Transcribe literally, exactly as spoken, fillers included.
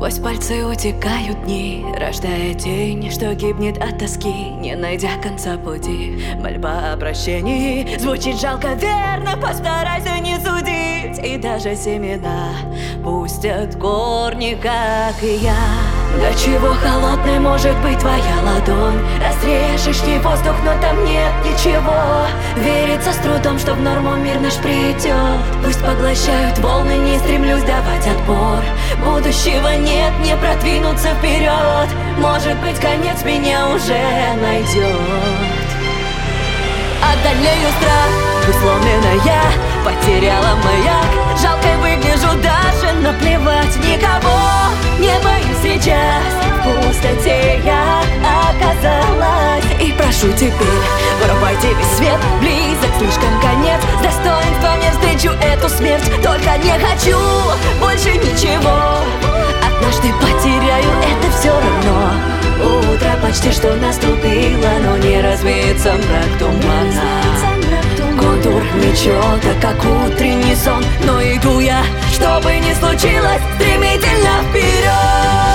Сквозь пальцы утекают дни, рождая тень, что гибнет от тоски, не найдя конца пути. Мольба о прощении звучит жалко, верно, постарайся не судить. И даже семена пустят корни, как и я. До чего холодной может быть твоя ладонь? Разрежешь ей воздух, но там нет ничего. Верится с трудом, что в норму мир наш придет. Пусть поглощают волны, не стремлюсь давать отпор. Будущего нет, не продвинуться вперед. Может быть, конец меня уже найдет. Одолею страх, пусть сломлена я потеряла маяк. Жалкой выгляжу, даже наплевать, никого не боюсь сейчас. В пустоте я оказалась. И прошу теперь, вырубайте весь свет, близок слишком конец. С достоинством я встречу эту смерть, только не хочу больше ничего. Однажды потеряю, это все равно. Утро почти что наступило, но не развеется мрак тумана. Контур нечёток, как утренний сон, но иду я, что бы ни случилось, стремительно вперед.